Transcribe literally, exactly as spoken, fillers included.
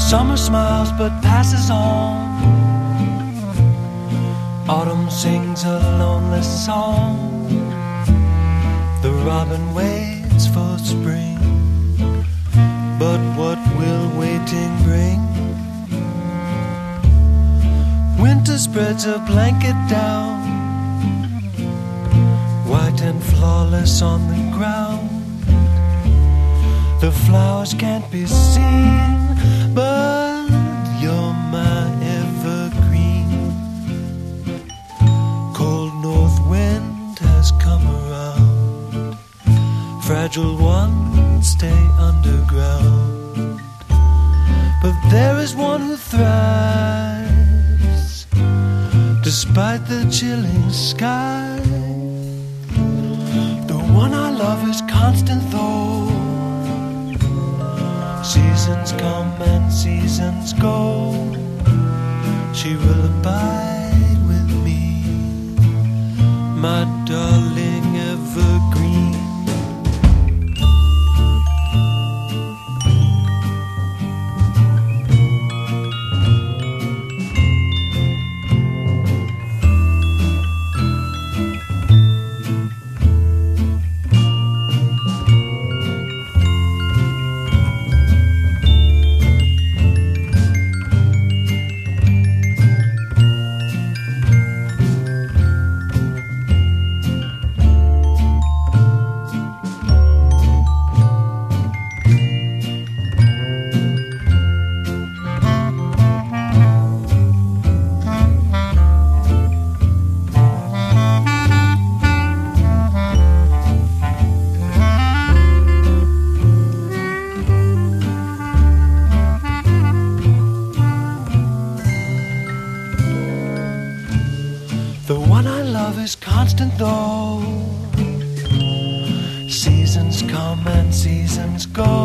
Summer smiles but passes on. Autumn sings a lonely song. The robin waits for spring, but what will waiting bring? Winter spreads a blanket down, white and flawless on the ground. The flowers can't be seen, but you're my evergreen. Cold north wind has come around. Fragile ones stay underground, but there is one who thrives despite the chilling sky. The one I love is constant though. Seasons come and seasons go. She will abide with me, my darling evergreen. The one I love is constant though. Seasons come and seasons go.